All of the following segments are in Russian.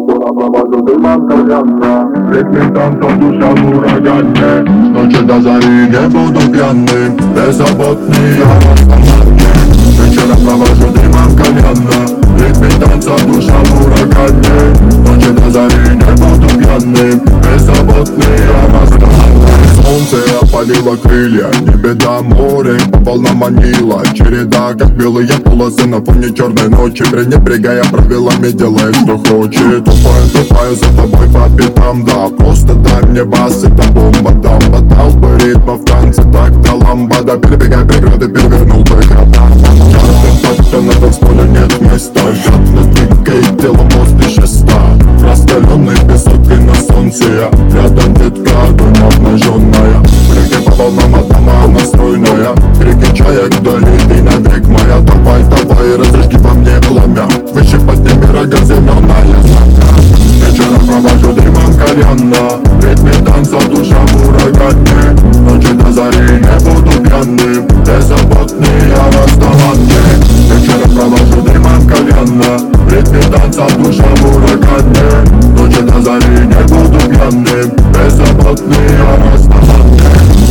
вечера провожу дымом кальянно. В ритме танца душа в урагане. Ночи до зари не буду пьяным, беззаботный я расставанный. Вечера провожу дымом кальянно. В ритме танца душа в урагане. Ночи до зари не буду пьяным, беззаботный я расставанный. Солнце опалило крылья, не беда, море по волнам манила. Череда, как белые полосы на фоне черной ночи. Пренебрегая правилами, делай, что хочет. Тупаю за тобой по пятам, да. Просто дай мне бас, это бомба, дамба. Дал бы ритма в танце, так-то ламбада. Перебегай преграды, перевернул бы города. Часто на танцполе нет места. Жадно двигает тело после шеста. Раскаленный песок и на солнце я. Рядом детка, дом обнаженная. Прыгай по волнам, а дома настроенная. Крики чаек вдали, ты навек моя. Давай, давай, разожги во мне пламя. Выше подними рога, зеленая знамя. Вечера провожу дымом кальянно. В ритме танца душа в урагане. Ночи до зари не буду пьяным, беззаботный я расставанный. Вечера провожу дымом кальянно. В ритме танца душа в урагане. Ночи до зари не буду пьяным, беззаботный я расставанный.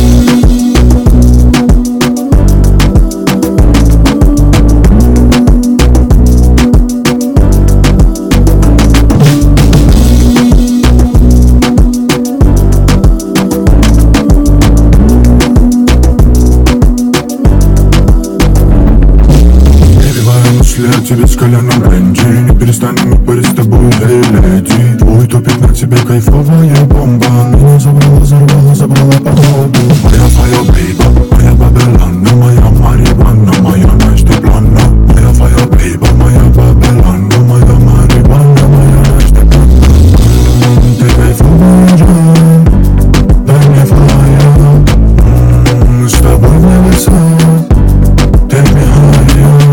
Я тебе с коленом бренди. Не перестанем мы парить с тобой, эй, леди. Твой топик на тебе кайфовая бомба. Меня забрала, взорвала, забрала походу. Моя твоя бейба, моя бабелана. Моя марихуана, моя Настя плана. Моя твоя бейба, моя бабелана. Моя марихуана, моя Настя плана. Ты кайфовая жан, дай мне флая. Мы с тобой в небеса. Take me higher.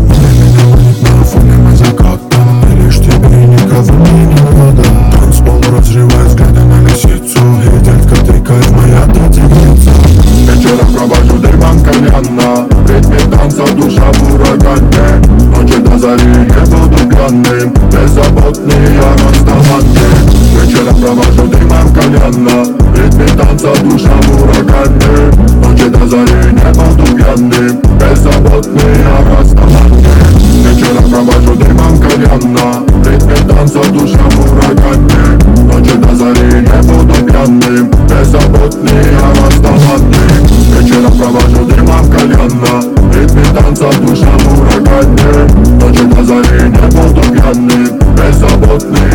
Танцпол разрывает взгляды на лисицу. Эй, детка, ты кайф, моя третья. Вечера провожу дымом кальянно. В ритме танца душа в урагане. Ночи до зари не буду пьяным, беззаботный я расставанный. Вечера провожу дымом кальянно. В ритме танца душа в урагане. Ночи до зари не буду пьяным, беззаботный я расставанный. Вечера провожу дымом кальянно. В ритме танца душа в урагане. Ночи до зари не буду пьяным, беззаботный я расставанный. Вечера провожу дымом кальянно. В ритме танца душа в урагане. Ночи до зари не буду пьяным, беззаботный